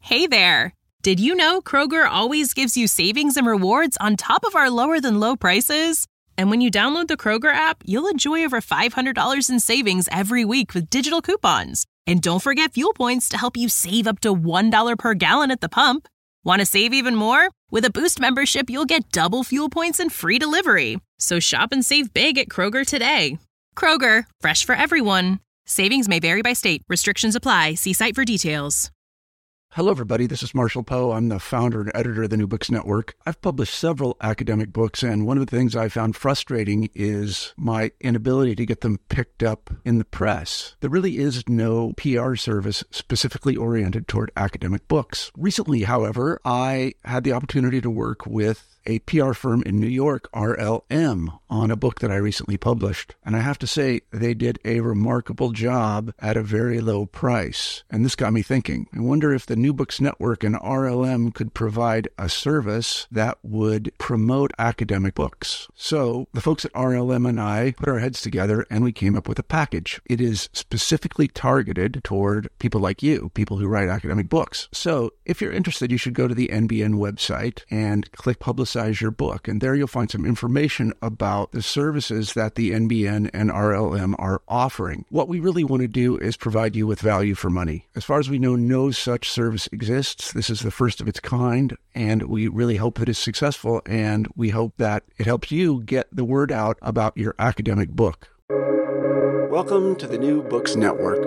Hey there! Did you know Kroger always gives you savings and rewards on top of our lower-than-low prices? And when you download the Kroger app, you'll enjoy over $500 in savings every week with digital coupons. And don't forget fuel points to help you save up to $1 per gallon at the pump. Want to save even more? With a Boost membership, you'll get double fuel points and free delivery. So shop and save big at Kroger today. Kroger, fresh for everyone. Savings may vary by state. Restrictions apply. See site for details. Hello, everybody. This is Marshall Poe. I'm the founder and editor of the New Books Network. I've published several academic books, and one of the things I found frustrating is my inability to get them picked up in the press. There really is no PR service specifically oriented toward academic books. Recently, however, I had the opportunity to work with a PR firm in New York, RLM, on a book that I recently published. And I have to say, they did a remarkable job at a very low price. And this got me thinking. I wonder if the New Books Network and RLM could provide a service that would promote academic books. So the folks at RLM and I put our heads together and we came up with a package. It is specifically targeted toward people like you, people who write academic books. So if you're interested, you should go to the NBN website and click Publicize Your Book. And there you'll find some information about the services that the NBN and RLM are offering. What we really want to do is provide you with value for money. As far as we know, no such service exists. This is the first of its kind, and we really hope that it's successful, and we hope that it helps you get the word out about your academic book. Welcome to the New Books Network.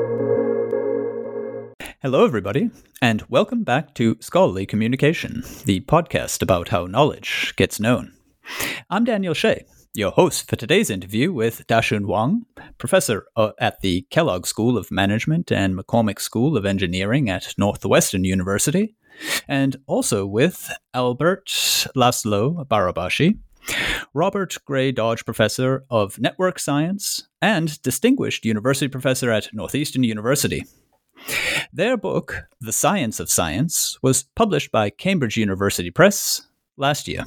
Hello, everybody, and welcome back to Scholarly Communication, the podcast about how knowledge gets known. I'm Daniel Shea, your host for today's interview with Dashun Wang, professor at the Kellogg School of Management and McCormick School of Engineering at Northwestern University, and also with Albert Laszlo Barabashi, Robert Gray Dodge Professor of Network Science and Distinguished University Professor at Northeastern University. Their book, The Science of Science, was published by Cambridge University Press last year.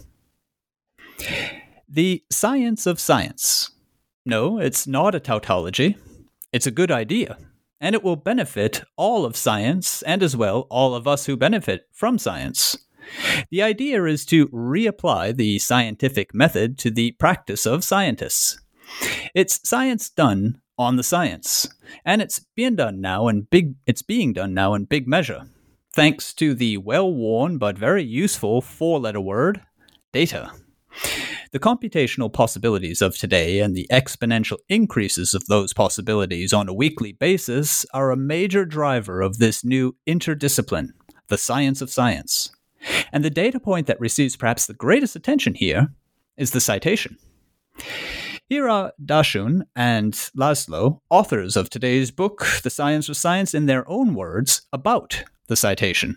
The Science of Science. No, it's not a tautology. It's a good idea, and it will benefit all of science and as well all of us who benefit from science. The idea is to reapply the scientific method to the practice of scientists. It's science done on the science, and it's being done now in big measure, thanks to the well-worn but very useful four-letter word, data. The computational possibilities of today and the exponential increases of those possibilities on a weekly basis are a major driver of this new interdiscipline, the science of science. And the data point that receives perhaps the greatest attention here is the citation. Here are Dashun and Laszlo, authors of today's book, The Science of Science, in their own words about the citation.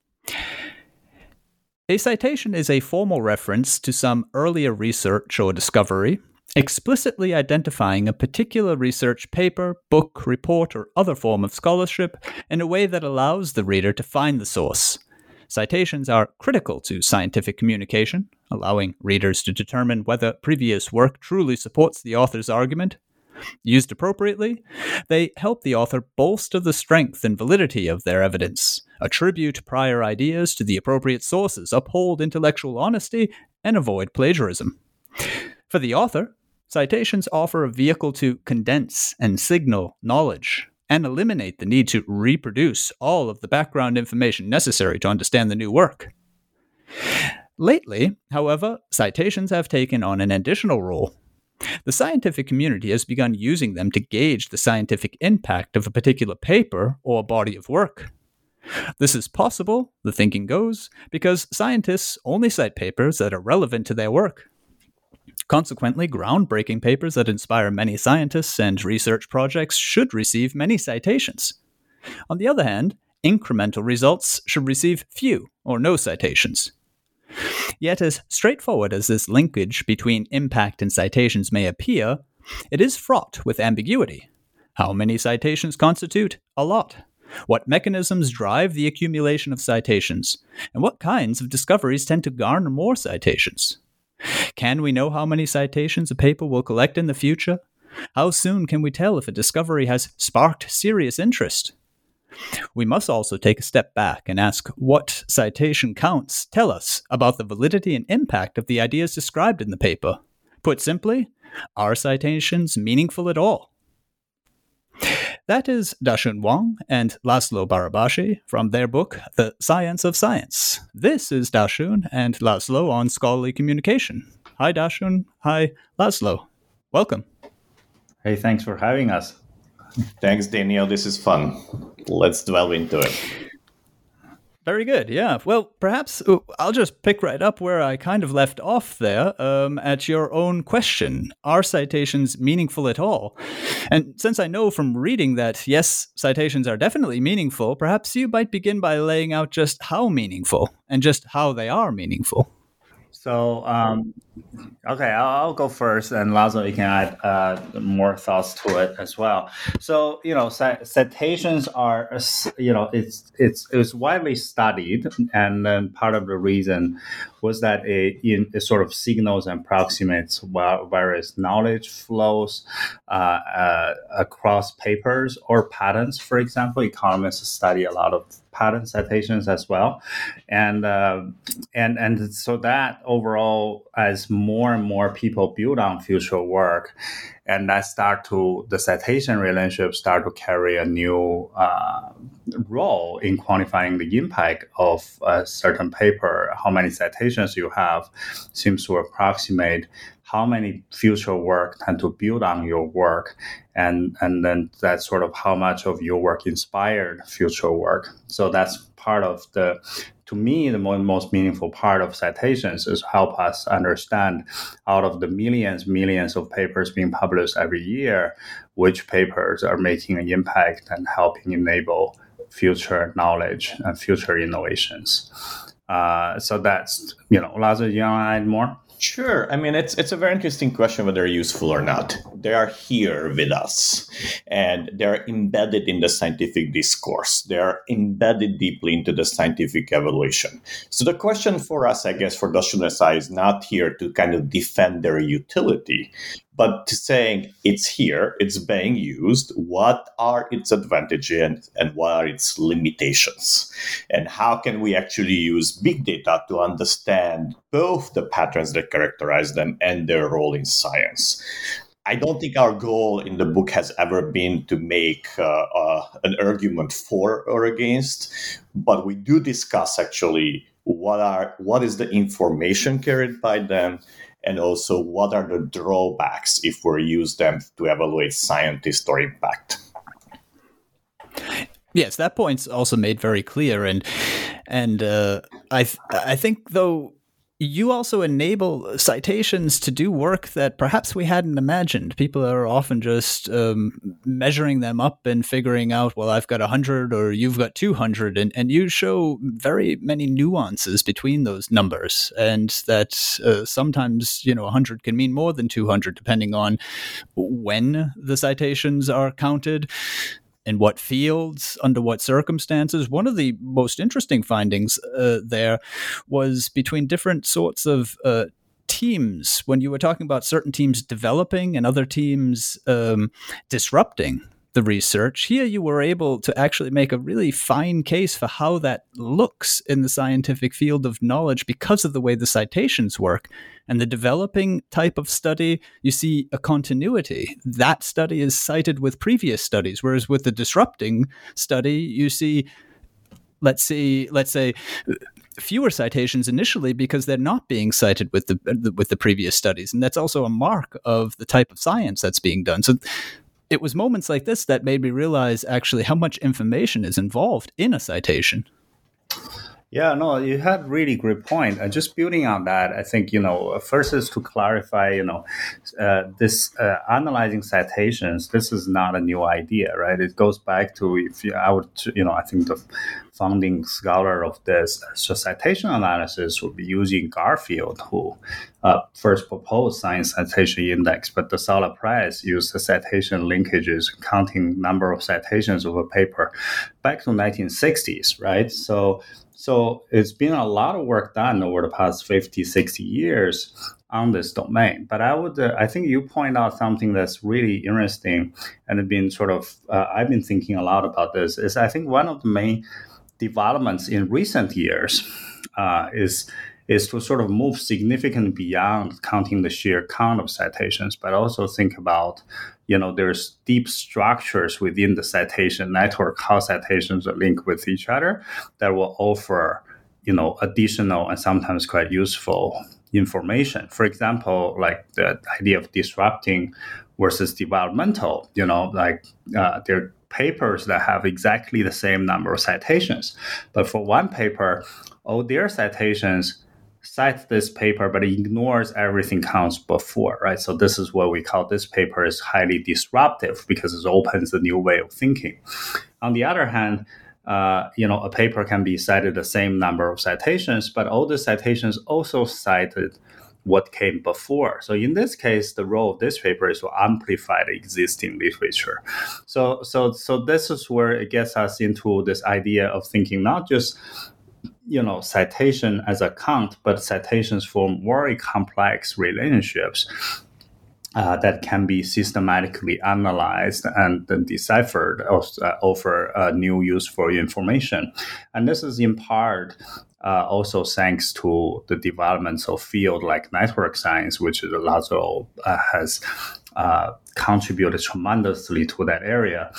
A citation is a formal reference to some earlier research or discovery, explicitly identifying a particular research paper, book, report, or other form of scholarship in a way that allows the reader to find the source. Citations are critical to scientific communication, allowing readers to determine whether previous work truly supports the author's argument. Used appropriately, they help the author bolster the strength and validity of their evidence, attribute prior ideas to the appropriate sources, uphold intellectual honesty, and avoid plagiarism. For the author, citations offer a vehicle to condense and signal knowledge, and eliminate the need to reproduce all of the background information necessary to understand the new work. Lately, however, citations have taken on an additional role. The scientific community has begun using them to gauge the scientific impact of a particular paper or body of work. This is possible, the thinking goes, because scientists only cite papers that are relevant to their work. Consequently, groundbreaking papers that inspire many scientists and research projects should receive many citations. On the other hand, incremental results should receive few or no citations. Yet, as straightforward as this linkage between impact and citations may appear, it is fraught with ambiguity. How many citations constitute a lot? What mechanisms drive the accumulation of citations? And what kinds of discoveries tend to garner more citations? Can we know how many citations a paper will collect in the future? How soon can we tell if a discovery has sparked serious interest? We must also take a step back and ask what citation counts tell us about the validity and impact of the ideas described in the paper. Put simply, are citations meaningful at all? That is Dashun Wang and Laszlo Barabashi from their book, The Science of Science. This is Dashun and Laszlo on scholarly communication. Hi, Dashun. Hi, Laszlo. Welcome. Hey, thanks for having us. Thanks, Daniel. This is fun. Let's delve into it. Very good. Yeah. Well, perhaps I'll just pick right up where I kind of left off there at your own question. Are citations meaningful at all? And since I know from reading that, yes, citations are definitely meaningful, perhaps you might begin by laying out just how meaningful and just how they are meaningful. So, okay, I'll go first, and Laszlo, you can add more thoughts to it as well. So, citations are, it's widely studied, and then part of the reason was that it sort of signals and approximates various knowledge flows across papers or patents. For example, economists study a lot of patent citations as well, and so that overall, as more and more people build on future work, and the citation relationship start to carry a new role in quantifying the impact of a certain paper. How many citations you have seems to approximate how many future work tend to build on your work, and then that's sort of how much of your work inspired future work. So that's part of to me, the most meaningful part of citations is help us understand, out of the millions of papers being published every year, which papers are making an impact and helping enable future knowledge and future innovations. So that's, Laszlo, you want to add more? Sure. I mean, it's a very interesting question whether they're useful or not. They are here with us, and they're embedded in the scientific discourse. They're embedded deeply into the scientific evaluation. So the question for us, I guess, for Dashun SI is not here to kind of defend their utility, but to saying it's here, it's being used, what are its advantages and what are its limitations? And how can we actually use big data to understand both the patterns that characterize them and their role in science? I don't think our goal in the book has ever been to make an argument for or against, but we do discuss actually what is the information carried by them, and also what are the drawbacks if we use them to evaluate scientist or impact. Yes, that point's also made very clear, and I think though you also enable citations to do work that perhaps we hadn't imagined. People are often just measuring them up and figuring out, well, I've got 100 or you've got 200, and you show very many nuances between those numbers, and that sometimes 100 can mean more than 200 depending on when the citations are counted, in what fields, under what circumstances. One of the most interesting findings there was between different sorts of teams, when you were talking about certain teams developing and other teams disrupting the research. Here you were able to actually make a really fine case for how that looks in the scientific field of knowledge because of the way the citations work. And the developing type of study, you see a continuity. That study is cited with previous studies, whereas with the disrupting study, you see, let's say, fewer citations initially because they're not being cited with the previous studies. And that's also a mark of the type of science that's being done. So it was moments like this that made me realize actually how much information is involved in a citation. Yeah, no, you had really great point. Just building on that, I think, first is to clarify, this analyzing citations, this is not a new idea, right? It goes back to, I think the founding scholar of this citation analysis would be using Garfield, who first proposed science citation index, but the Sala Prize used the citation linkages, counting number of citations of a paper back to 1960s, right? So it's been a lot of work done over the past 50, 60 years on this domain. But I think you point out something that's really interesting, and I've been thinking a lot about this. Is I think one of the main developments in recent years is to sort of move significantly beyond counting the sheer count of citations, but also think about, there's deep structures within the citation network, how citations are linked with each other, that will offer, additional and sometimes quite useful information. For example, like the idea of disrupting versus developmental, there are papers that have exactly the same number of citations. But for one paper, all their citations cite this paper, but it ignores everything counts before, right? So this is what we call this paper is highly disruptive because it opens a new way of thinking. On the other hand, a paper can be cited the same number of citations, but all the citations also cited what came before. So in this case, the role of this paper is to amplify the existing literature. So this is where it gets us into this idea of thinking not just citation as a count, but citations form very complex relationships that can be systematically analyzed and then deciphered over new useful information. And this is in part also thanks to the developments of field like network science, which Laszlo has contributed tremendously to that area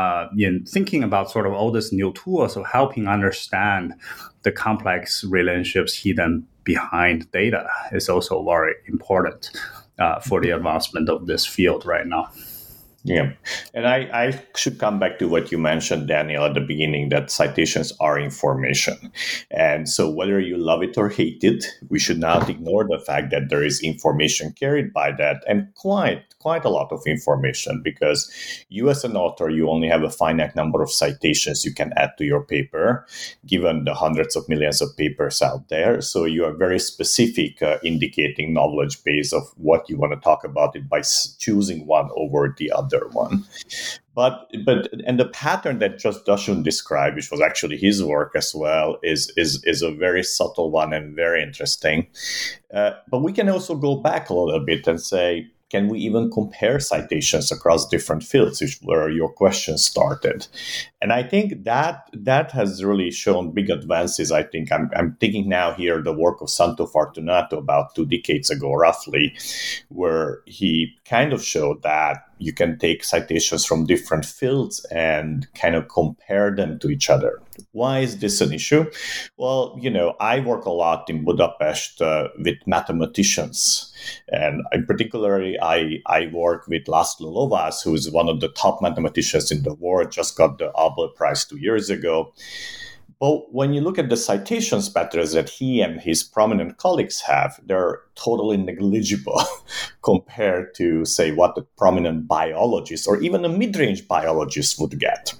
in thinking about sort of all these new tools of helping understand the complex relationships hidden behind data is also very important for the advancement of this field right now. Yeah. And I should come back to what you mentioned, Daniel, at the beginning, that citations are information. And so whether you love it or hate it, we should not ignore the fact that there is information carried by that, and quite a lot of information, because you as an author, you only have a finite number of citations you can add to your paper, given the hundreds of millions of papers out there. So you are very specific, indicating knowledge base of what you want to talk about it by choosing one over the other one. But the pattern that just Dashun described, which was actually his work as well, is a very subtle one and very interesting. But we can also go back a little bit and say, can we even compare citations across different fields, which where your question started? And I think that has really shown big advances. I think I'm thinking now here the work of Santo Fortunato about 2 decades ago, roughly, where he kind of showed that you can take citations from different fields and kind of compare them to each other. Why is this an issue? Well, I work a lot in Budapest with mathematicians. And in particularly, I work with Laszlo Lovász, who is one of the top mathematicians in the world, just got the Abel Prize 2 years ago. But when you look at the citations patterns that he and his prominent colleagues have, they're totally negligible compared to, say, what the prominent biologists or even a mid-range biologist would get.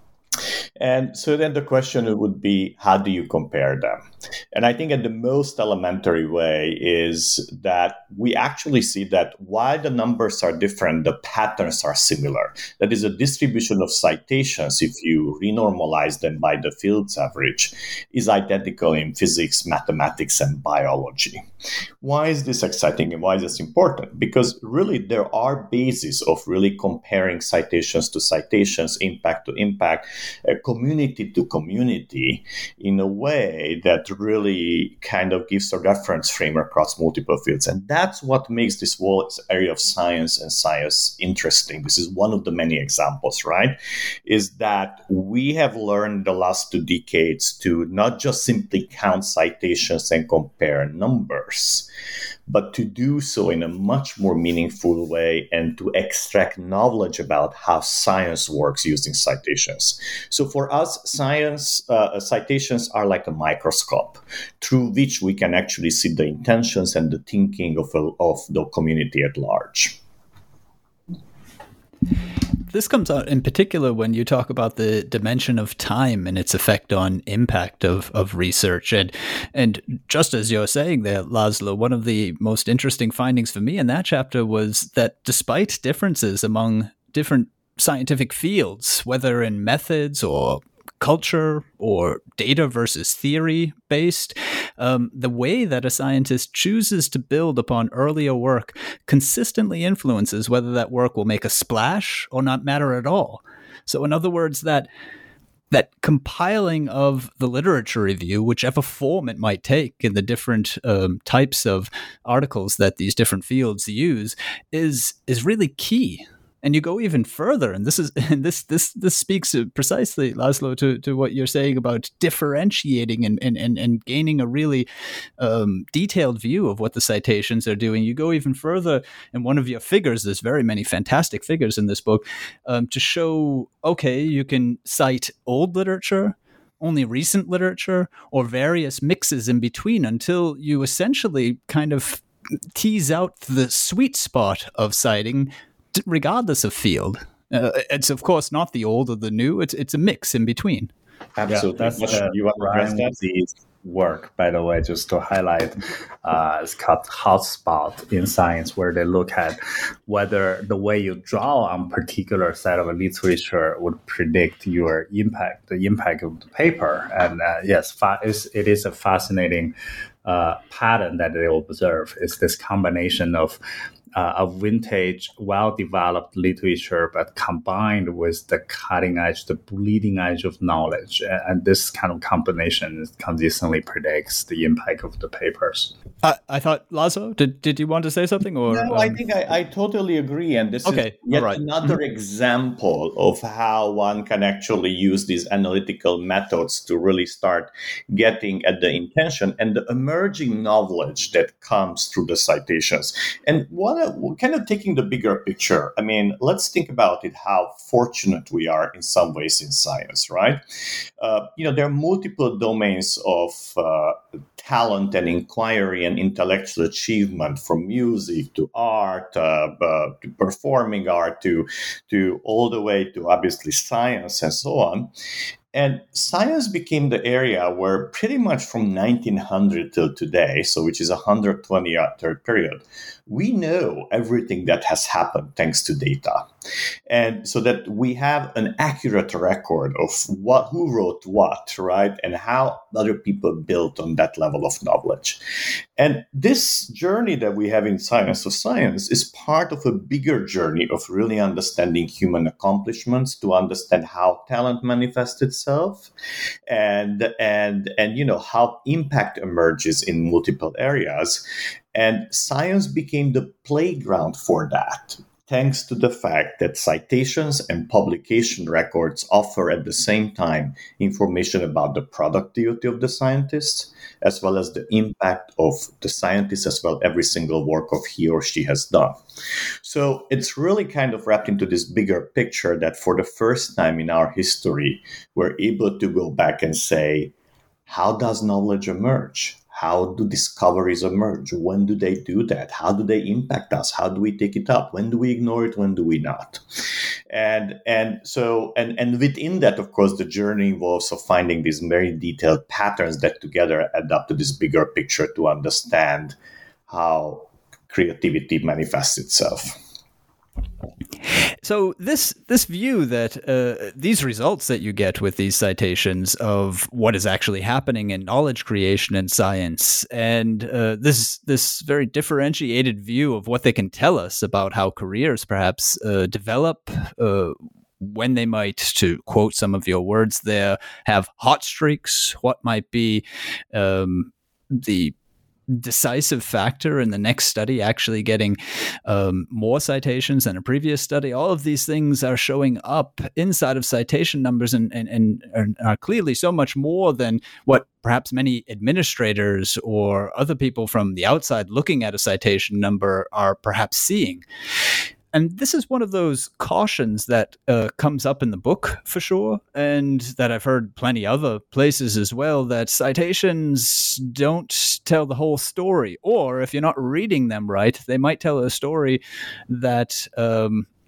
And so then the question would be, how do you compare them? And I think at the most elementary way is that we actually see that while the numbers are different, the patterns are similar. That is, a distribution of citations, if you renormalize them by the field's average, is identical in physics, mathematics, and biology. Why is this exciting and why is this important? Because really there are bases of really comparing citations to citations, impact to impact, community to community, in a way that really kind of gives a reference frame across multiple fields. And that's what makes this whole area of science and science interesting. This is one of the many examples, right? Is that we have learned the last 2 decades to not just simply count citations and compare numbers, but to do so in a much more meaningful way and to extract knowledge about how science works using citations. So for us, citations are like a microscope through which we can actually see the intentions and the thinking of the community at large. This comes out in particular when you talk about the dimension of time and its effect on impact of research. And just as you're saying there, Laszlo, one of the most interesting findings for me in that chapter was that despite differences among different scientific fields, whether in methods or culture or data versus theory based. The way that a scientist chooses to build upon earlier work consistently influences whether that work will make a splash or not matter at all. So in other words, that compiling of the literature review, whichever form it might take in the different types of articles that these different fields use, is really key. And you go even further, and this speaks precisely, Laszlo, to what you're saying about differentiating and gaining a really detailed view of what the citations are doing. You go even further in one of your figures. There's very many fantastic figures in this book to show, okay, you can cite old literature, only recent literature, or various mixes in between until you essentially kind of tease out the sweet spot of citing regardless of field. It's of course not the old or the new. It's a mix in between. Absolutely. Yeah, that's you want to address that? Ramsey's work, by the way, just to highlight. It's called Hotspot in Science, where they look at whether the way you draw on particular set of literature would predict your impact, the impact of the paper. And yes, it is a fascinating pattern that they observe. It's this combination of vintage, well-developed literature, but combined with the cutting edge, the bleeding edge of knowledge. And this kind of combination consistently predicts the impact of the papers. I thought, Laszlo, did you want to say something? Or no, I think I totally agree. And this is yet another example of how one can actually use these analytical methods to really start getting at the intention and the emerging knowledge that comes through the citations. And kind of taking the bigger picture, I mean, let's think about it, how fortunate we are in some ways in science, right? There are multiple domains of talent and inquiry and intellectual achievement, from music to art, to performing art, to all the way to obviously science and so on. And science became the area where pretty much from 1900 till today, so which is a 120-year period, we know everything that has happened thanks to data. And so that we have an accurate record of who wrote what, right? And how other people built on that level of knowledge. And this journey that we have in Science of Science is part of a bigger journey of really understanding human accomplishments, to understand how talent manifests itself, and how impact emerges in multiple areas. And science became the playground for that, thanks to the fact that citations and publication records offer at the same time information about the productivity of the scientist, as well as the impact of the scientist, as well every single work of he or she has done. So it's really kind of wrapped into this bigger picture that for the first time in our history, we're able to go back and say, how does knowledge emerge? How do discoveries emerge? When do they do that? How do they impact us? How do we take it up? When do we ignore it? When do we not? And within that, of course, the journey involves of finding these very detailed patterns that together add up to this bigger picture to understand how creativity manifests itself. So this view that these results that you get with these citations of what is actually happening in knowledge creation in science, and this very differentiated view of what they can tell us about how careers perhaps develop, when they might, to quote some of your words there, have hot streaks, what might be the decisive factor in the next study actually getting more citations than a previous study. All of these things are showing up inside of citation numbers and are clearly so much more than what perhaps many administrators or other people from the outside looking at a citation number are perhaps seeing. And this is one of those cautions that comes up in the book for sure, and that I've heard plenty other places as well, that citations don't tell the whole story. Or if you're not reading them right, they might tell a story that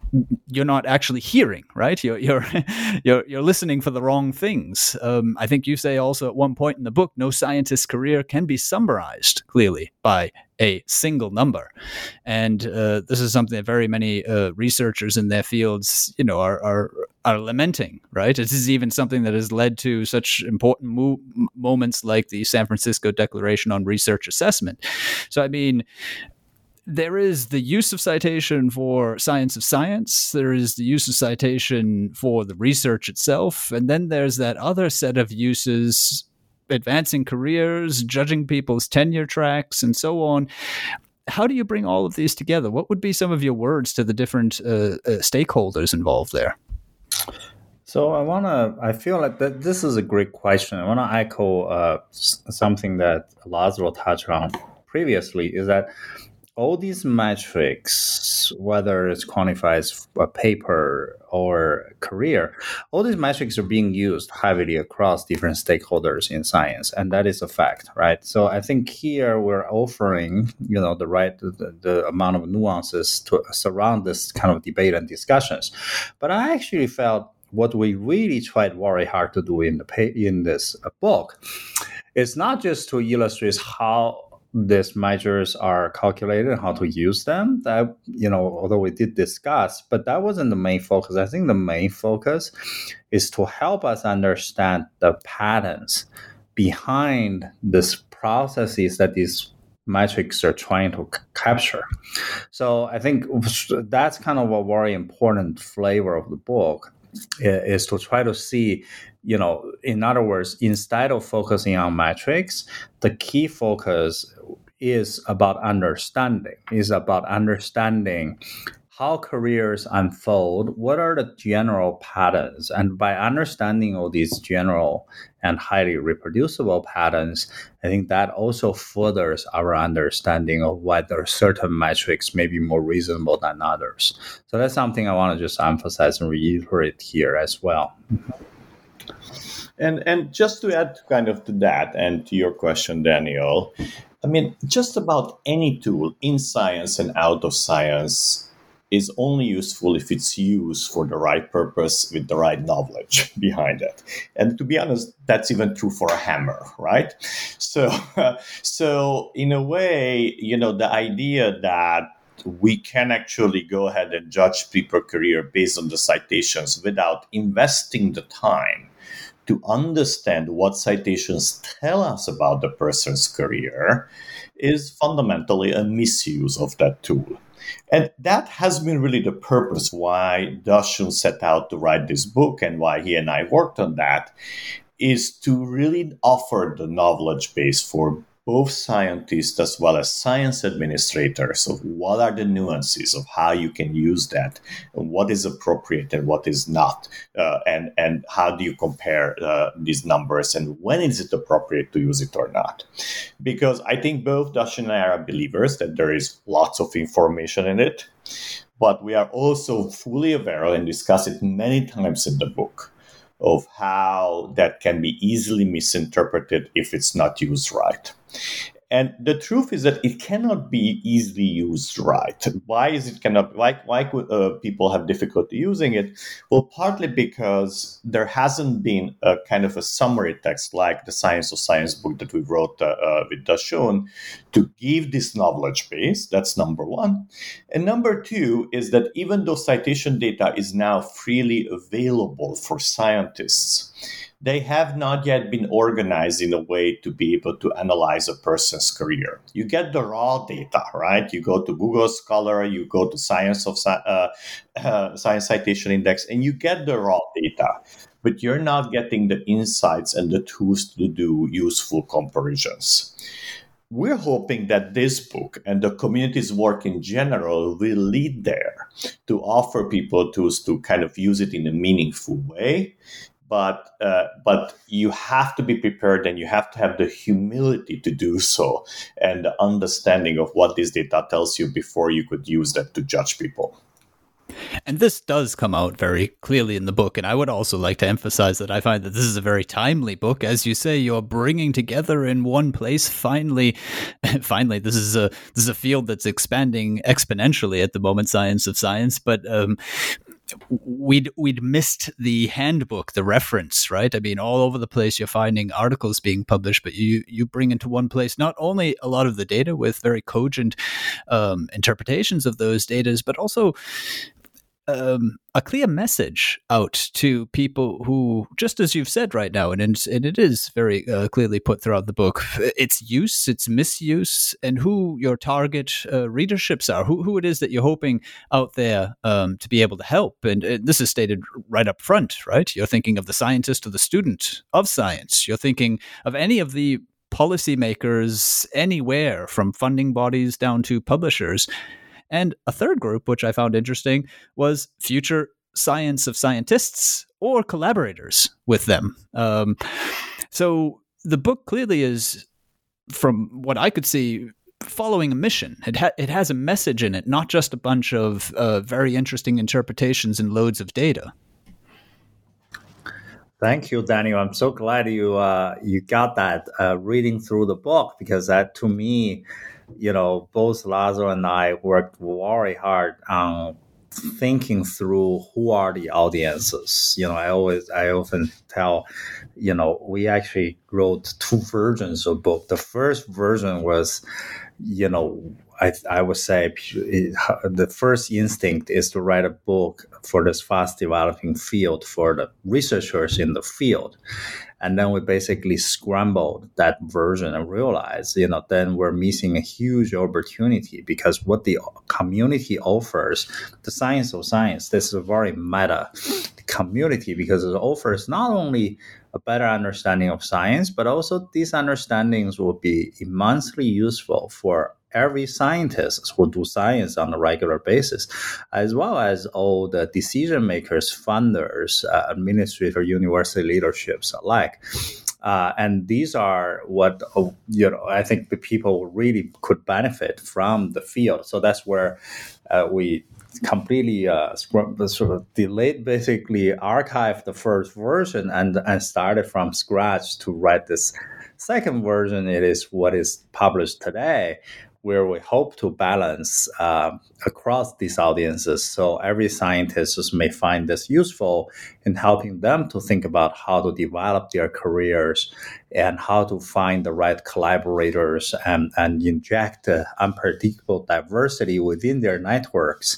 you're not actually hearing, right? You're listening for the wrong things. I think you say also at one point in the book, no scientist's career can be summarized clearly by a single number, and this is something that very many researchers in their fields, are lamenting. Right? This is even something that has led to such important moments like the San Francisco Declaration on Research Assessment. So, I mean, there is the use of citation for science of science. There is the use of citation for the research itself. And then there's that other set of uses, advancing careers, judging people's tenure tracks, and so on. How do you bring all of these together? What would be some of your words to the different stakeholders involved there? So I feel like that this is a great question. I want to echo something that Laszlo touched on previously, is that all these metrics, whether it's quantifies a paper or career, all these metrics are being used heavily across different stakeholders in science, and that is a fact, right? So I think here we're offering, the amount of nuances to surround this kind of debate and discussions. But I actually felt what we really tried very hard to do in this book is not just to illustrate how these measures are calculated and how to use them. That, although we did discuss, but that wasn't the main focus. I think the main focus is to help us understand the patterns behind these processes that these metrics are trying to capture. So I think that's kind of a very important flavor of the book, is to try to see, in other words, instead of focusing on metrics, the key focus is about understanding how careers unfold, what are the general patterns. And by understanding all these general and highly reproducible patterns, I think that also furthers our understanding of whether certain metrics may be more reasonable than others. So that's something I want to just emphasize and reiterate here as well. And just to add kind of to that and to your question, Daniel, I mean, just about any tool in science and out of science is only useful if it's used for the right purpose with the right knowledge behind it. And to be honest, that's even true for a hammer, right? So in a way, the idea that we can actually go ahead and judge people's career based on the citations without investing the time to understand what citations tell us about the person's career is fundamentally a misuse of that tool. And that has been really the purpose why Dashun set out to write this book and why he and I worked on that, is to really offer the knowledge base for both scientists as well as science administrators of what are the nuances of how you can use that, and what is appropriate and what is not, and how do you compare these numbers, and when is it appropriate to use it or not. Because I think both Dash and I are believers that there is lots of information in it, but we are also fully aware and discuss it many times in the book of how that can be easily misinterpreted if it's not used right. And the truth is that it cannot be easily used right. Why is it cannot? Why could people have difficulty using it? Well, partly because there hasn't been a kind of a summary text like the Science of Science book that we wrote with Dashun to give this knowledge base. That's number one. And number two is that even though citation data is now freely available for scientists, they have not yet been organized in a way to be able to analyze a person's career. You get the raw data, right? You go to Google Scholar, you go to Science Citation Index, and you get the raw data, but you're not getting the insights and the tools to do useful comparisons. We're hoping that this book and the community's work in general will lead there to offer people tools to kind of use it in a meaningful way. But you have to be prepared, and you have to have the humility to do so, and the understanding of what this data tells you before you could use that to judge people. And this does come out very clearly in the book. And I would also like to emphasize that I find that this is a very timely book. As you say, you're bringing together in one place. Finally, this is a field that's expanding exponentially at the moment, science of science. But we'd missed the handbook, the reference, right? I mean, all over the place you're finding articles being published, but you bring into one place not only a lot of the data with very cogent interpretations of those data, but also a clear message out to people who, just as you've said right now, and it is very clearly put throughout the book, its use, its misuse, and who your target readerships are, who it is that you're hoping out there to be able to help. And this is stated right up front, right? You're thinking of the scientist or the student of science. You're thinking of any of the policymakers anywhere, from funding bodies down to publishers. And a third group, which I found interesting, was future science of scientists or collaborators with them. So the book clearly is, from what I could see, following a mission. It has a message in it, not just a bunch of very interesting interpretations and loads of data. Thank you, Daniel. I'm so glad you got that reading through the book, because that, to me, both Laszlo and I worked very hard on thinking through who are the audiences. I often tell, we actually wrote two versions of book. The first version was, I would say the first instinct is to write a book for this fast developing field for the researchers in the field. And then we basically scrambled that version and realized, then we're missing a huge opportunity, because what the community offers, the science of science, this is a very meta community, because it offers not only a better understanding of science, but also these understandings will be immensely useful for every scientist who do science on a regular basis, as well as all the decision makers, funders, administrators, university leaderships alike. And these are what, I think the people really could benefit from the field. So that's where we completely sort of delayed, basically archived the first version and started from scratch to write this second version. It is what is published today, where we hope to balance across these audiences. So every scientist may find this useful in helping them to think about how to develop their careers and how to find the right collaborators and inject unpredictable diversity within their networks,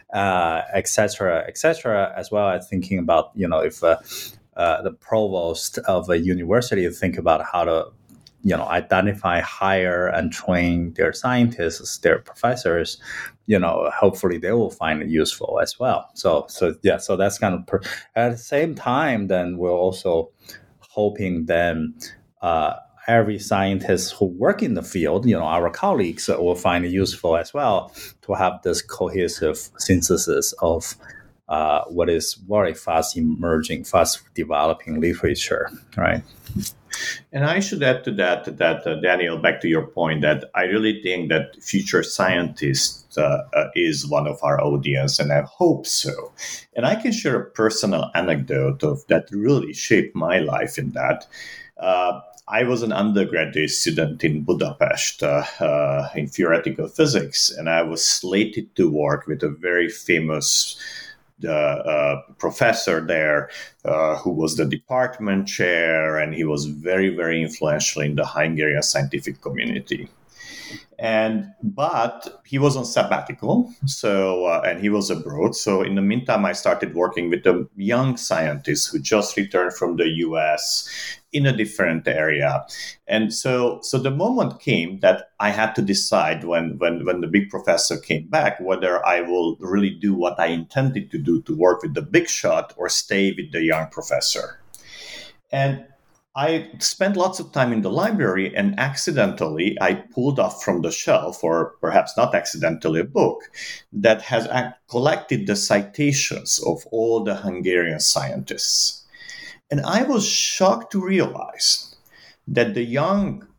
et cetera, as well as thinking about, if the provost of a university think about how to identify, hire, and train their scientists, their professors, hopefully they will find it useful as well. So that's kind of, at the same time, then we're also hoping then every scientist who work in the field, our colleagues will find it useful as well to have this cohesive synthesis of what is very fast emerging, fast developing literature, right? And I should add to that, Daniel, back to your point, that I really think that future scientists is one of our audience, and I hope so. And I can share a personal anecdote that really shaped my life in that. I was an undergraduate student in Budapest in theoretical physics, and I was slated to work with a very famous professor there who was the department chair, and he was very, very influential in the Hungarian scientific community. But he was on sabbatical, and he was abroad. So in the meantime, I started working with a young scientist who just returned from the US in a different area. And so the moment came that I had to decide when the big professor came back, whether I will really do what I intended to do, to work with the big shot, or stay with the young professor. And I spent lots of time in the library, and accidentally I pulled off from the shelf, or perhaps not accidentally, a book that has collected the citations of all the Hungarian scientists. And I was shocked to realize that the young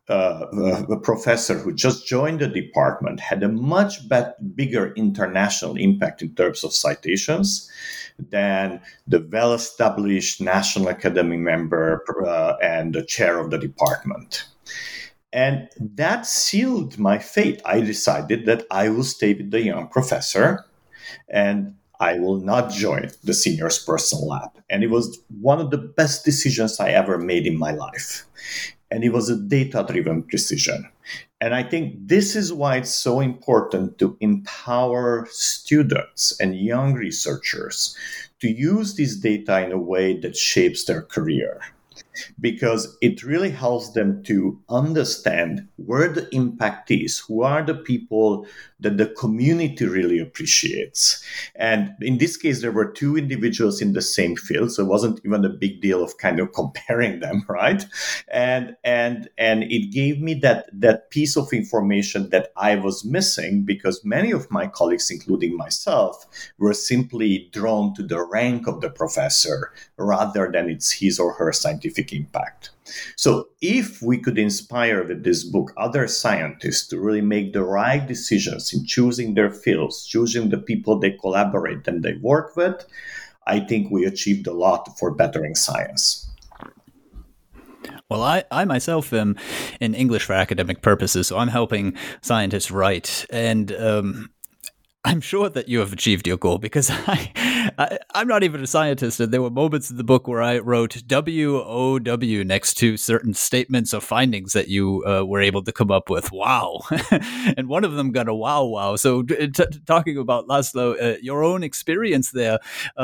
a professor who just joined the department had a much bigger international impact in terms of citations than the well-established National Academy member and the chair of the department. And that sealed my fate. I decided that I will stay with the young professor and I will not join the senior's personal lab. And it was one of the best decisions I ever made in my life. And it was a data-driven decision. And I think this is why it's so important to empower students and young researchers to use this data in a way that shapes their career, because it really helps them to understand where the impact is, who are the people that the community really appreciates. And in this case, there were two individuals in the same field, so it wasn't even a big deal of kind of comparing them, right? And it gave me that piece of information that I was missing, because many of my colleagues, including myself, were simply drawn to the rank of the professor rather than it's his or her scientific impact. So if we could inspire with this book other scientists to really make the right decisions in choosing their fields, choosing the people they collaborate and they work with, I think we achieved a lot for bettering science. Well, I myself am in English for academic purposes, so I'm helping scientists write. And I'm sure that you have achieved your goal, because I'm not even a scientist, and there were moments in the book where I wrote WOW next to certain statements or findings that you were able to come up with. Wow. And one of them got a wow. So talking about, Laszlo, your own experience there,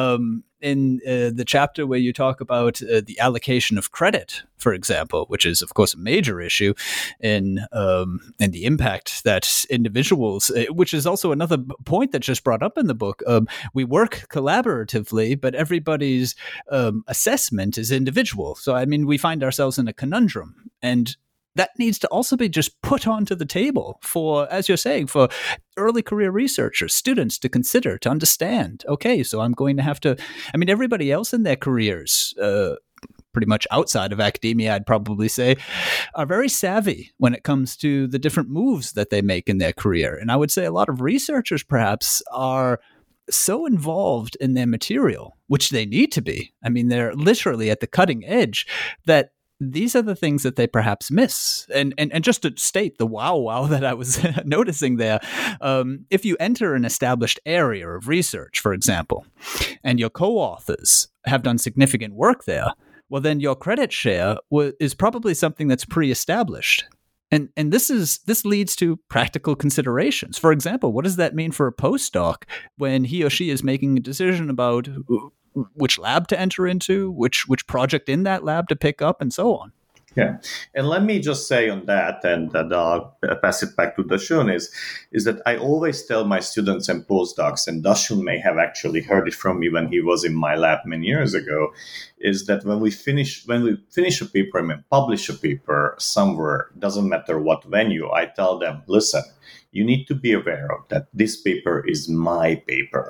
in the chapter where you talk about the allocation of credit, for example, which is, of course, a major issue in the impact that individuals, which is also another point that's just brought up in the book. We work collaboratively, but everybody's assessment is individual. So, I mean, we find ourselves in a conundrum, and that needs to also be just put onto the table for, as you're saying, for early career researchers, students to consider, to understand. Okay, so I'm going to have to, I mean, everybody else in their careers, pretty much outside of academia, I'd probably say, are very savvy when it comes to the different moves that they make in their career. And I would say a lot of researchers perhaps are so involved in their material, which they need to be. I mean, they're literally at the cutting edge, that these are the things that they perhaps miss. And just to state the wow that I was noticing there, if you enter an established area of research, for example, and your co-authors have done significant work there, well, then your credit share is probably something that's pre-established. And this leads to practical considerations. For example, what does that mean for a postdoc when he or she is making a decision about which lab to enter into, which project in that lab to pick up, and so on? Yeah. And let me just say on that, and I'll pass it back to Dashun, is that I always tell my students and postdocs, and Dashun may have actually heard it from me when he was in my lab many years ago, is that when we finish a paper and publish a paper somewhere, doesn't matter what venue, I tell them, listen, you need to be aware of that this paper is my paper.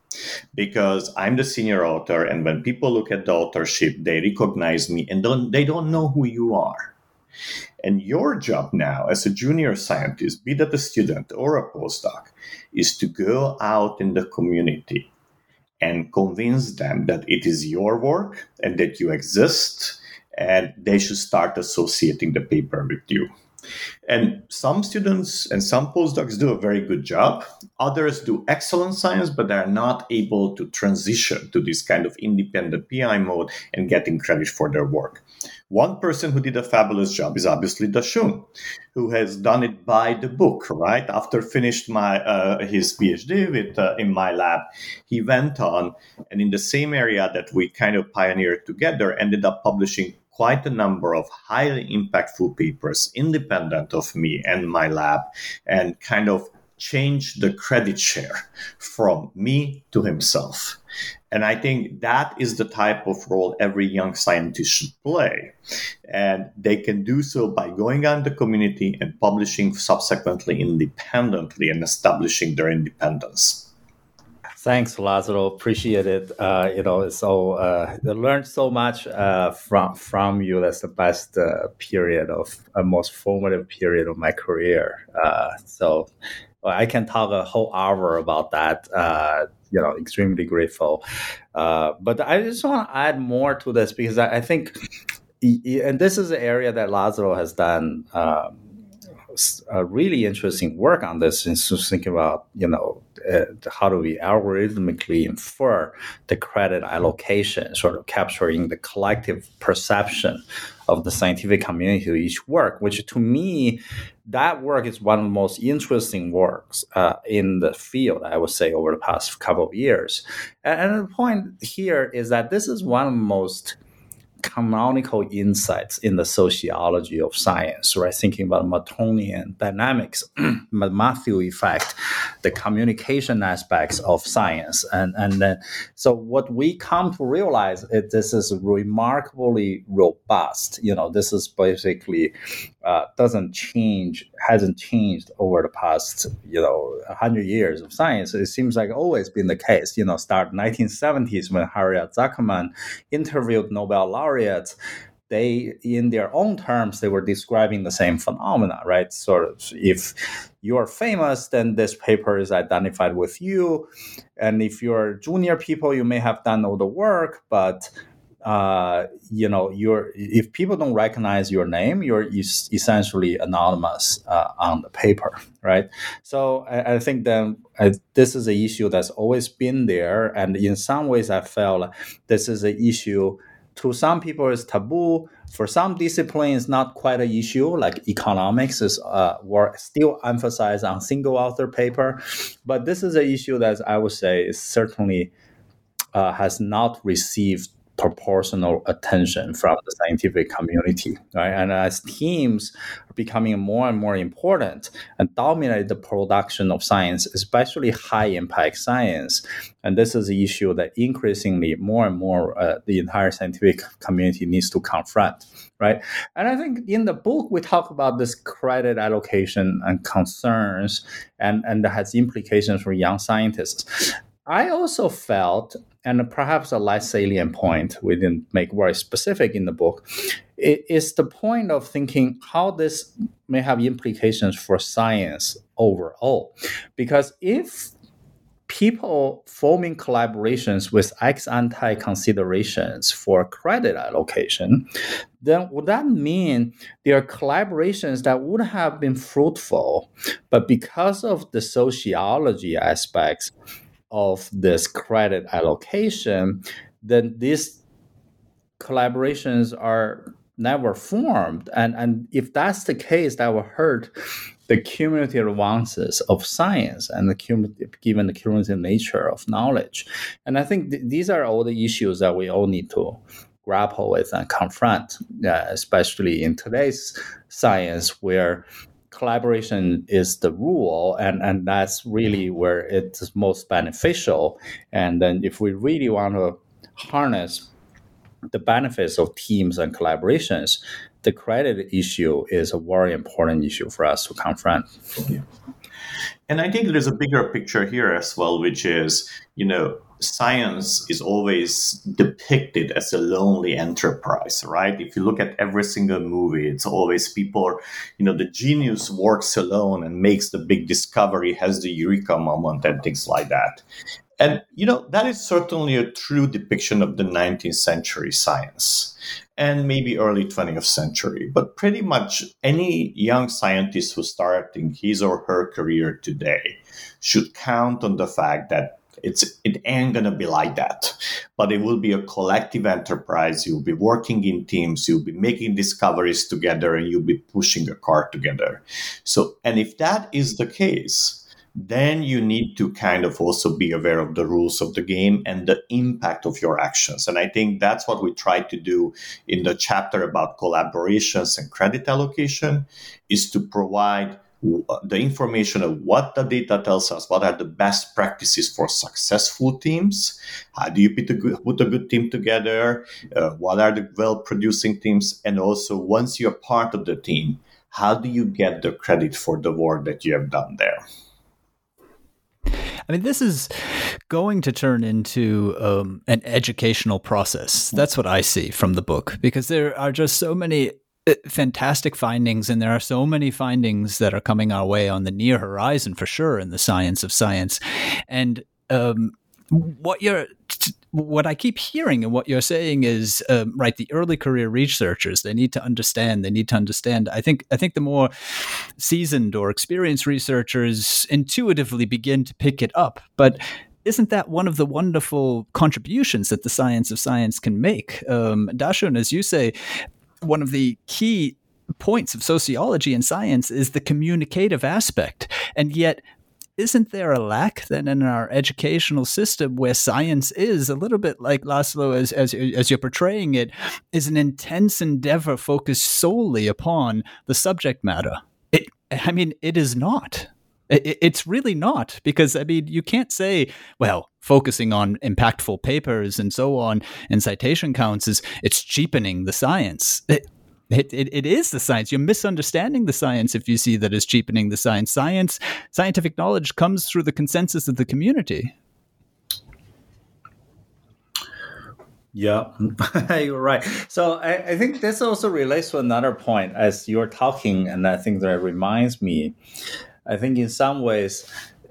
Because I'm the senior author, and when people look at the authorship, they recognize me, and they don't know who you are. And your job now as a junior scientist, be that a student or a postdoc, is to go out in the community and convince them that it is your work and that you exist, and they should start associating the paper with you. And some students and some postdocs do a very good job. Others do excellent science, but they're not able to transition to this kind of independent PI mode and getting credit for their work. One person who did a fabulous job is obviously Dashun, who has done it by the book, right? After finished his PhD in my lab, he went on, and in the same area that we kind of pioneered together, ended up publishing quite a number of highly impactful papers independent of me and my lab, and kind of changed the credit share from me to himself. And I think that is the type of role every young scientist should play. And they can do so by going out in the community and publishing subsequently independently and establishing their independence. Thanks, Lazaro. Appreciate it. I learned so much from you. That's the best period of a most formative period of my career. So I can talk a whole hour about that. Extremely grateful. But I just want to add more to this because I think, and this is an area that Lazaro has done. Really interesting work on this, and so thinking about how do we algorithmically infer the credit allocation, sort of capturing the collective perception of the scientific community to each work, which to me, that work is one of the most interesting works in the field, I would say, over the past couple of years. And the point here is that this is one of the most canonical insights in the sociology of science, right? Thinking about Miltonian dynamics, the Matthew effect, the communication aspects of science. And then, so what we come to realize is this is remarkably robust. This is basically hasn't changed over the past, 100 years of science. It seems like always been the case, start 1970s when Harriet Zuckerman interviewed Nobel laureates. They, in their own terms, they were describing the same phenomena, right? Sort of, if you're famous, then this paper is identified with you. And if you're junior people, you may have done all the work, but if people don't recognize your name, you're essentially anonymous on the paper, right? So I think then this is an issue that's always been there, and in some ways, I felt this is an issue. To some people, it's taboo. For some disciplines, not quite an issue. Like economics is still emphasized on single author paper, but this is an issue that I would say is certainly has not received proportional attention from the scientific community, right? And as teams are becoming more and more important and dominate the production of science, especially high-impact science, and this is an issue that increasingly more and more the entire scientific community needs to confront, right? And I think in the book, we talk about this credit allocation and concerns, and that has implications for young scientists. I also felt, and perhaps a less salient point we didn't make very specific in the book, is the point of thinking how this may have implications for science overall. Because if people forming collaborations with ex-ante considerations for credit allocation, then would that mean there are collaborations that would have been fruitful, but because of the sociology aspects of this credit allocation, then these collaborations are never formed. And if that's the case, that will hurt the cumulative advances of science and given the cumulative nature of knowledge. And I think these are all the issues that we all need to grapple with and confront, especially in today's science, where collaboration is the rule, and that's really where it's most beneficial. And then if we really want to harness the benefits of teams and collaborations, the credit issue is a very important issue for us to confront. Yeah. And I think there's a bigger picture here as well, which is, science is always depicted as a lonely enterprise, right? If you look at every single movie, it's always people, the genius works alone and makes the big discovery, has the eureka moment and things like that. And, that is certainly a true depiction of the 19th century science and maybe early 20th century. But pretty much any young scientist who's starting his or her career today should count on the fact that it ain't going to be like that, but it will be a collective enterprise. You'll be working in teams, you'll be making discoveries together, and you'll be pushing a car together. So, and if that is the case, then you need to kind of also be aware of the rules of the game and the impact of your actions. And I think that's what we try to do in the chapter about collaborations and credit allocation, is to provide the information of what the data tells us, what are the best practices for successful teams, how do you put a good team together, what are the well-producing teams, and also once you're part of the team, how do you get the credit for the work that you have done there? I mean, this is going to turn into an educational process. That's what I see from the book, because there are just so many fantastic findings, and there are so many findings that are coming our way on the near horizon, for sure, in the science of science. And what I keep hearing and what you're saying is, right, the early career researchers, they need to understand. I think the more seasoned or experienced researchers intuitively begin to pick it up. But isn't that one of the wonderful contributions that the science of science can make? Dashun, as you say, one of the key points of sociology and science is the communicative aspect. And yet, isn't there a lack then in our educational system where science is a little bit like, Laszlo, as you're portraying it, is an intense endeavor focused solely upon the subject matter? It is not. It's really not, because, you can't say, well, focusing on impactful papers and so on and citation counts it's cheapening the science. It is the science. You're misunderstanding the science if you see that as cheapening the science. Scientific knowledge comes through the consensus of the community. Yeah, you're right. So I think this also relates to another point as you're talking, and I think that reminds me, I think in some ways,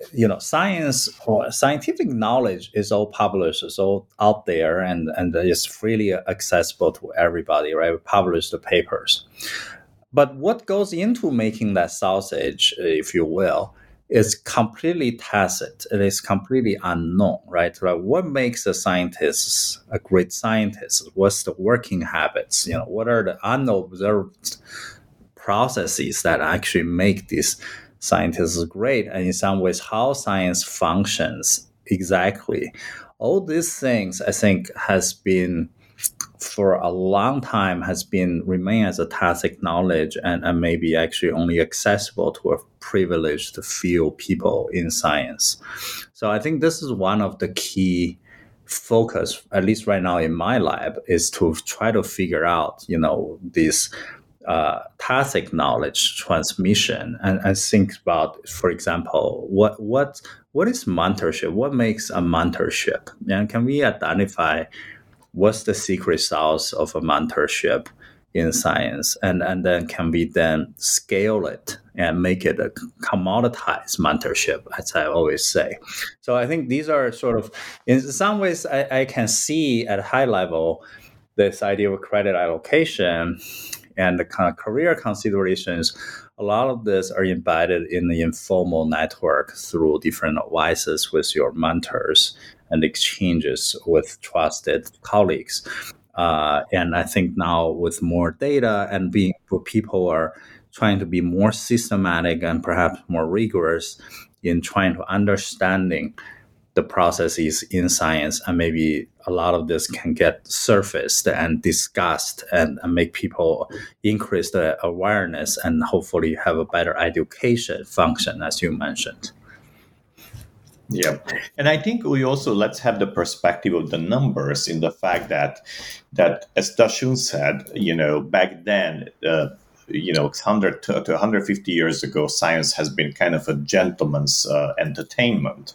science or scientific knowledge is all published, it's all out there, and it's freely accessible to everybody, right? We publish the papers. But what goes into making that sausage, if you will, is completely tacit. It is completely unknown, right? Like, what makes a scientist a great scientist? What's the working habits? What are the unobserved processes that actually make these scientists great, and in some ways how science functions exactly. All these things, I think, has been for a long time remain as a tacit knowledge, and maybe actually only accessible to a privileged few people in science. So I think this is one of the key focus, at least right now in my lab, is to try to figure out, these tacit knowledge transmission, and think about, for example, what is mentorship? What makes a mentorship? And can we identify what's the secret sauce of a mentorship in science? And then can we then scale it and make it a commoditized mentorship, as I always say. So I think these are sort of, in some ways, I can see at a high level this idea of credit allocation and the kind of career considerations. A lot of this are embedded in the informal network through different advices with your mentors and exchanges with trusted colleagues. And I think now with more data and people are trying to be more systematic and perhaps more rigorous in trying to understanding the processes in science, and maybe a lot of this can get surfaced and discussed and make people increase the awareness and hopefully have a better education function, as you mentioned. Yeah. And I think we also, let's have the perspective of the numbers in the fact that as Dashun said, back then, 100 to 150 years ago, science has been kind of a gentleman's entertainment,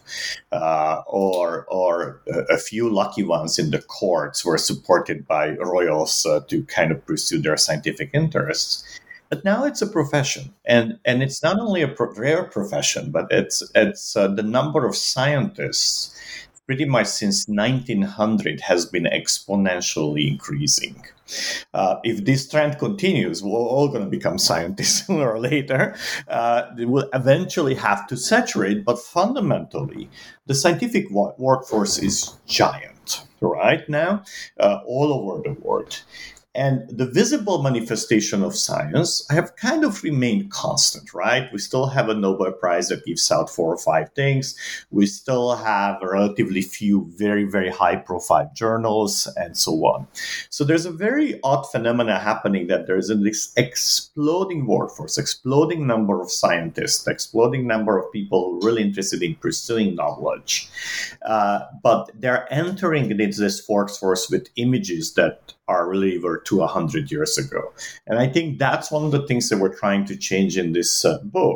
or a few lucky ones in the courts were supported by royals to kind of pursue their scientific interests. But now it's a profession, and it's not only a rare profession, but it's the number of scientists pretty much since 1900 has been exponentially increasing. If this trend continues, we're all going to become scientists sooner or later. They will eventually have to saturate, but fundamentally, the scientific workforce is giant right now, all over the world. And the visible manifestation of science have kind of remained constant, right? We still have a Nobel Prize that gives out 4 or 5 things. We still have relatively few very, very high-profile journals and so on. So there's a very odd phenomena happening that there's this exploding workforce, exploding number of scientists, exploding number of people who are really interested in pursuing knowledge. But they're entering into this workforce with images that are really were to 100 years ago. And I think that's one of the things that we're trying to change in this book.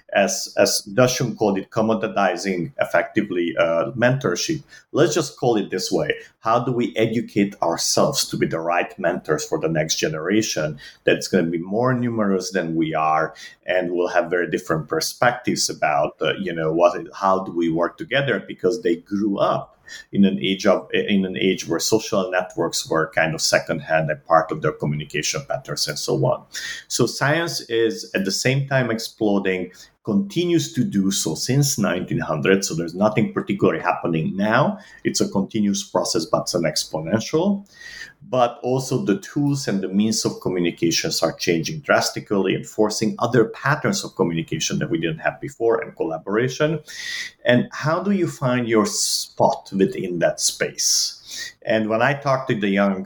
as Dashun called it, commoditizing effectively mentorship. Let's just call it this way. How do we educate ourselves to be the right mentors for the next generation that's going to be more numerous than we are, and will have very different perspectives about, how do we work together, because they grew up in an age where social networks were kind of secondhand and part of their communication patterns and so on. So science is at the same time exploding, continues to do so since 1900. So there's nothing particularly happening now. It's a continuous process, but it's an exponential. But also the tools and the means of communications are changing drastically and forcing other patterns of communication that we didn't have before, and collaboration. And how do you find your spot within that space? And when I talk to the young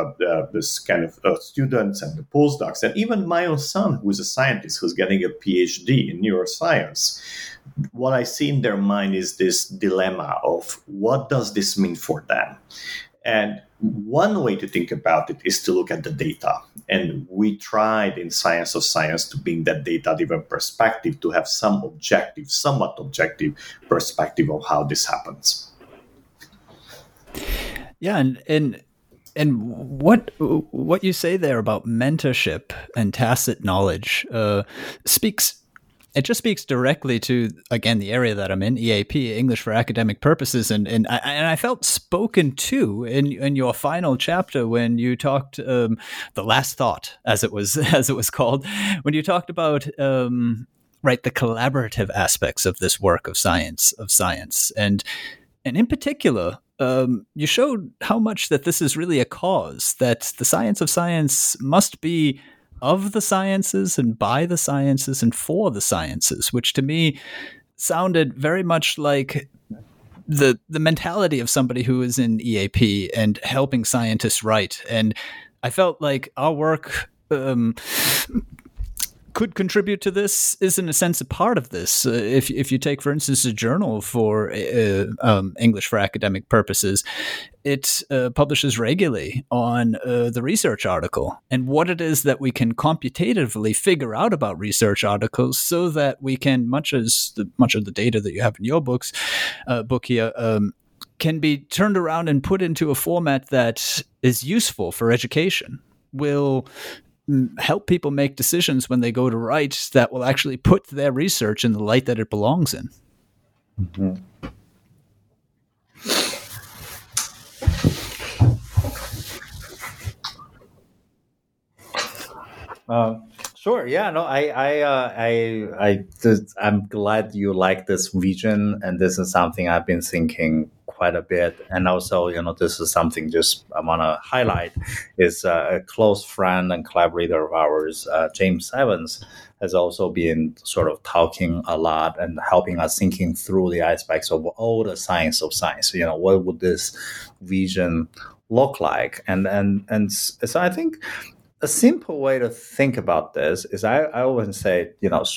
students and the postdocs, and even my own son, who is a scientist, who's getting a PhD in neuroscience, what I see in their mind is this dilemma of what does this mean for them? And one way to think about it is to look at the data. And we tried in Science of Science to bring that data-driven perspective, to have some somewhat objective perspective of how this happens. Yeah, and what you say there about mentorship and tacit knowledge speaks directly to, again, the area that I'm in, EAP, English for Academic Purposes, and I felt spoken to in your final chapter when you talked the last thought, as it was called, when you talked about the collaborative aspects of this work of science, and in particular. You showed how much that this is really a cause, that the science of science must be of the sciences and by the sciences and for the sciences, which to me sounded very much like the mentality of somebody who is in EAP and helping scientists write. And I felt like our work could contribute to this, is in a sense a part of this. If you take, for instance, a journal for English for Academic Purposes, it publishes regularly on the research article and what it is that we can computatively figure out about research articles, so that we can, much of the data that you have in your book here, can be turned around and put into a format that is useful for education, will help people make decisions when they go to write that will actually put their research in the light that it belongs in. Mm-hmm. Sure. Yeah. No. I'm glad you like this vision, and this is something I've been thinking quite a bit. And also, this is something just I want to highlight is a close friend and collaborator of ours, James Evans, has also been sort of talking a lot and helping us thinking through the aspects of all the science of science. What would this vision look like? And so I think a simple way to think about this is I always say,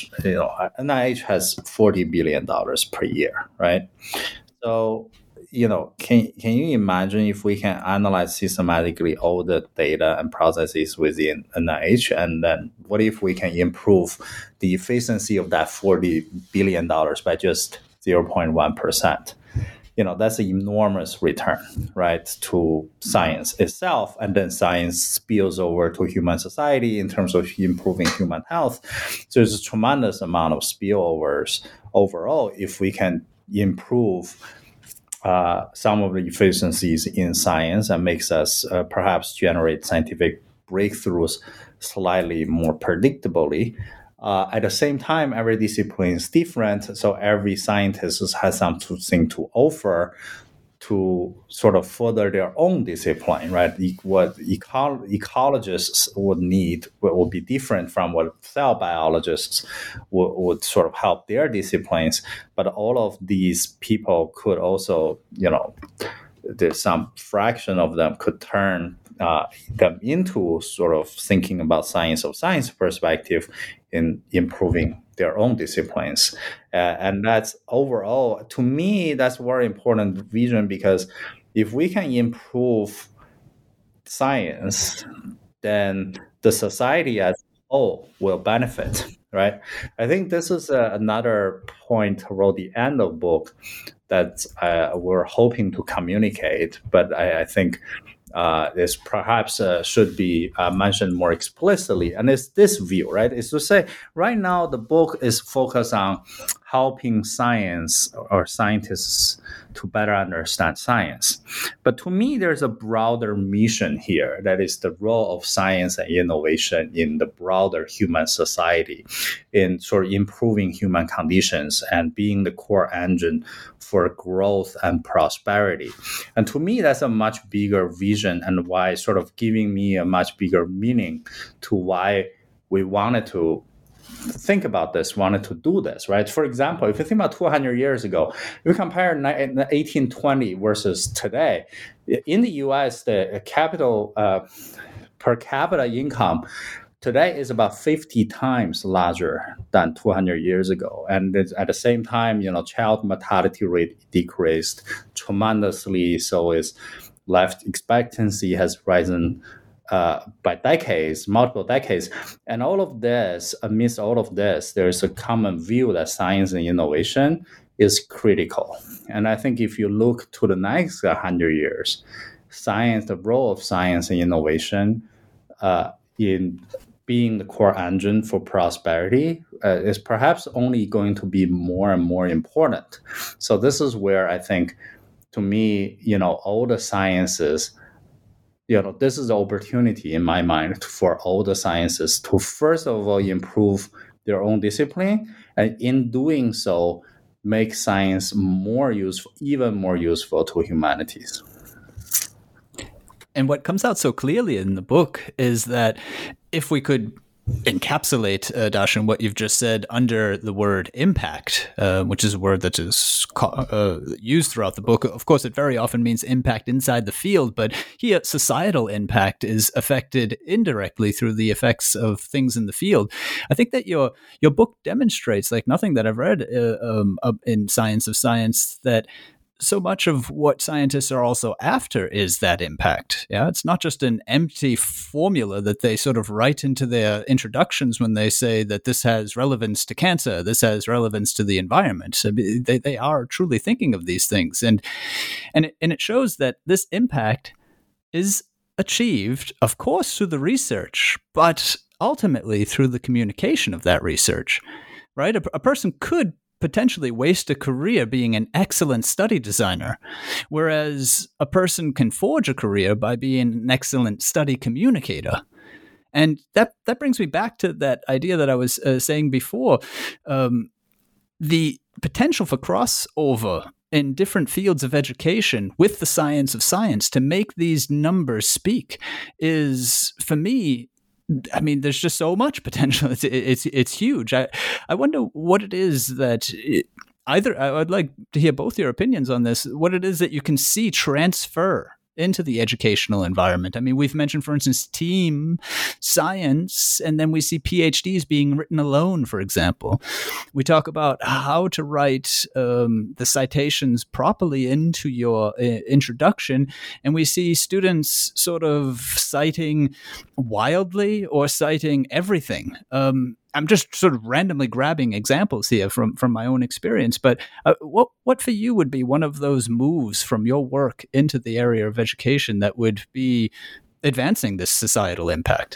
NIH has $40 billion per year, right? So, can you imagine if we can analyze systematically all the data and processes within NIH, and then what if we can improve the efficiency of that $40 billion by just 0.1%? That's an enormous return, right, to science itself. And then science spills over to human society in terms of improving human health. So there's a tremendous amount of spillovers overall if we can improve some of the efficiencies in science, and makes us perhaps generate scientific breakthroughs slightly more predictably. At the same time, every discipline is different, so every scientist has something to offer to sort of further their own discipline, right? What ecologists would need will be different from what cell biologists would sort of help their disciplines. But all of these people could also, there's some fraction of them could turn them into sort of thinking about science of science perspective in improving their own disciplines. And that's overall, to me, that's a very important vision, because if we can improve science, then the society as a whole will benefit, right? I think this is another point toward the end of the book that we're hoping to communicate, but I think this perhaps should be mentioned more explicitly. And it's this view, right? Is to say, right now, the book is focused on helping science or scientists to better understand science. But to me, there's a broader mission here. That is the role of science and innovation in the broader human society, in sort of improving human conditions and being the core engine for growth and prosperity. And to me, that's a much bigger vision, and why sort of giving me a much bigger meaning to why we wanted to think about this, wanted to do this, right? For example, if you think about 200 years ago, if you compare 1820 versus today, in the US, the capital per capita income today is about 50 times larger than 200 years ago. And at the same time, child mortality rate decreased tremendously. So is life expectancy has risen by decades, multiple decades. And all of this, amidst all of this, there's a common view that science and innovation is critical. And I think if you look to the next 100 years, the role of science and innovation in being the core engine for prosperity is perhaps only going to be more and more important. So this is where I think, to me, all the sciences, this is an opportunity in my mind for all the sciences to, first of all, improve their own discipline, and in doing so, make science more useful, even more useful to humanities. And what comes out so clearly in the book is that if we could encapsulate, Darshan, what you've just said under the word impact, which is a word that is used throughout the book. Of course, it very often means impact inside the field, but here societal impact is affected indirectly through the effects of things in the field. I think that your book demonstrates, like nothing that I've read in Science of Science, that so much of what scientists are also after is that impact. Yeah, it's not just an empty formula that they sort of write into their introductions when they say that this has relevance to cancer, this has relevance to the environment. So they are truly thinking of these things, and it shows that this impact is achieved, of course, through the research, but ultimately through the communication of that research. Right, a person could potentially waste a career being an excellent study designer, whereas a person can forge a career by being an excellent study communicator. And that brings me back to that idea that I was saying before, the potential for crossover in different fields of education with the science of science to make these numbers speak is, for me, I mean, there's just so much potential. It's huge. I wonder what it is that I'd like to hear both your opinions on this. What it is that you can see transfer into the educational environment. I mean, we've mentioned, for instance, team science, and then we see PhDs being written alone, for example. We talk about how to write the citations properly into your introduction, and we see students sort of citing wildly or citing everything. I'm just sort of randomly grabbing examples here from my own experience, but what for you would be one of those moves from your work into the area of education that would be advancing this societal impact?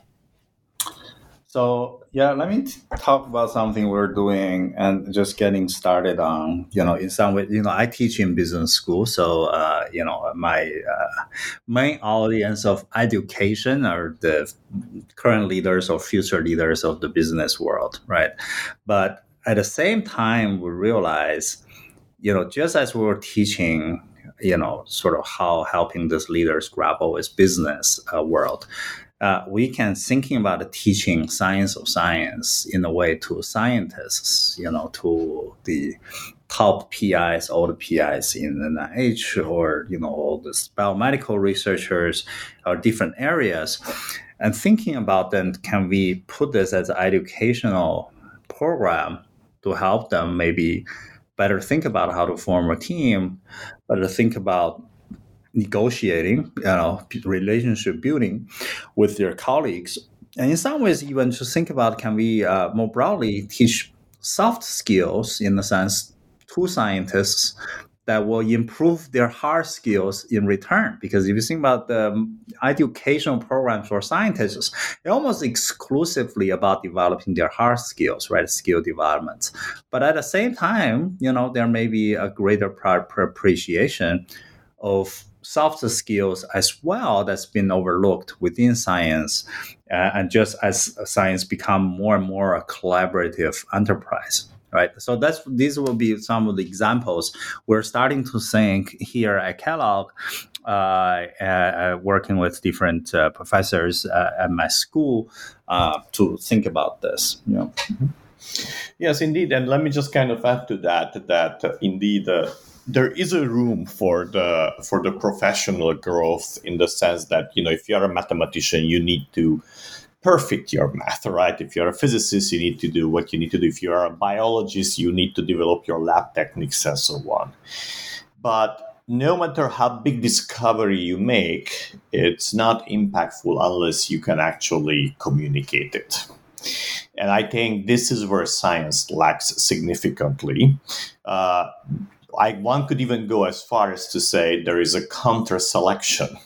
So, let me talk about something we're doing and just getting started on. In some way, I teach in business school. So, my main audience of education are the current leaders or future leaders of the business world, right? But at the same time, we realize, just as we were teaching, sort of how helping these leaders grapple with business world, we can thinking about the teaching science of science in a way to scientists, to the top PIs, all the PIs in the NIH, or, all the biomedical researchers or different areas, and thinking about then, can we put this as an educational program to help them maybe better think about how to form a team, better think about negotiating, relationship building with their colleagues, And in some ways, even to think about, can we more broadly teach soft skills in the sense to scientists that will improve their hard skills in return? Because if you think about the educational programs for scientists, they're almost exclusively about developing their hard skills, right? Skill development. But at the same time, there may be a greater appreciation of soft skills as well that's been overlooked within science, and just as science become more and more a collaborative enterprise. Right. So these will be some of the examples we're starting to think here at Kellogg, working with different professors at my school to think about this. Yes, indeed. And let me just kind of add to that indeed there is a room for the professional growth, in the sense that, if you're a mathematician, you need to perfect your math, right? If you're a physicist, you need to do what you need to do. If you're a biologist, you need to develop your lab techniques and so on. But no matter how big discovery you make, it's not impactful unless you can actually communicate it. And I think this is where science lacks significantly. One could even go as far as to say there is a counter selection,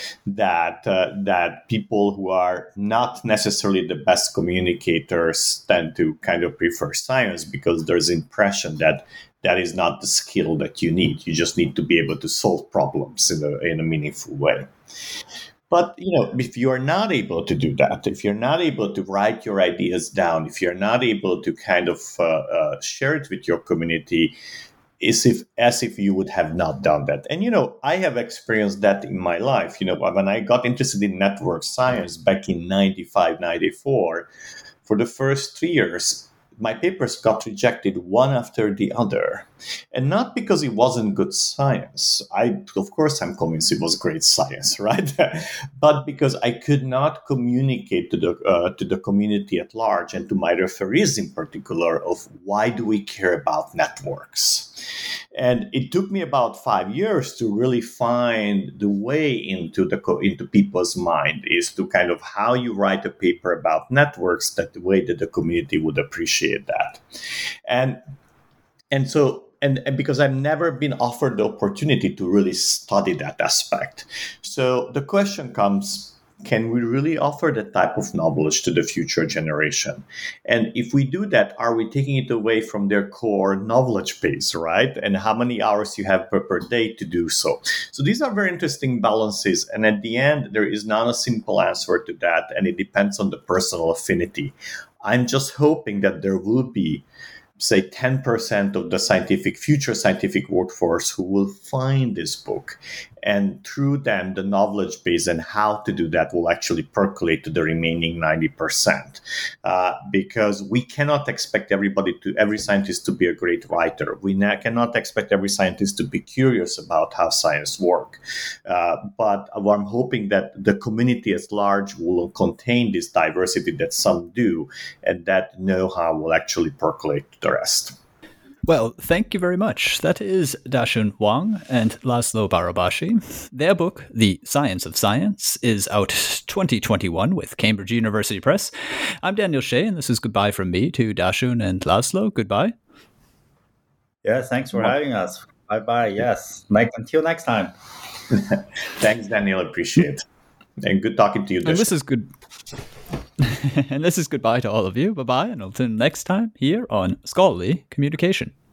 that people who are not necessarily the best communicators tend to kind of prefer science, because there's impression that is not the skill that you need. You just need to be able to solve problems in a meaningful way. But, if you're not able to do that, if you're not able to write your ideas down, if you're not able to kind of share it with your community, as if you would have not done that. And, I have experienced that in my life. When I got interested in network science back in 95, 94, for the first 3 years, my papers got rejected one after the other. And not because it wasn't good science. Of course, I'm convinced it was great science, right? But because I could not communicate to the community at large, and to my referees in particular, of why do we care about networks. And it took me about 5 years to really find the way into people's mind, is to kind of how you write a paper about networks, that the way that the community would appreciate that. And because I've never been offered the opportunity to really study that aspect. So the question comes, can we really offer that type of knowledge to the future generation? And if we do that, are we taking it away from their core knowledge base, right? And how many hours you have per day to do so? So these are very interesting balances. And at the end, there is not a simple answer to that. And it depends on the personal affinity. I'm just hoping that there will be, say, 10% of the future scientific workforce who will find this book. And through them, the knowledge base and how to do that will actually percolate to the remaining 90%. Because we cannot expect every scientist to be a great writer. We cannot expect every scientist to be curious about how science works. But I'm hoping that the community at large will contain this diversity that some do, and that know-how will actually percolate to the rest. Well, thank you very much. That is Dashun Wang and Laszlo Barabashi. Their book, The Science of Science, is out 2021 with Cambridge University Press. I'm Daniel Shea, and this is goodbye from me to Dashun and Laszlo. Goodbye. Yeah, thanks for having us. Bye-bye. Yes. Until next time. Thanks, Daniel. Appreciate it. And good talking to you, Dashun. And this is good. And this is goodbye to all of you. Bye-bye, and until next time here on Scholarly Communication.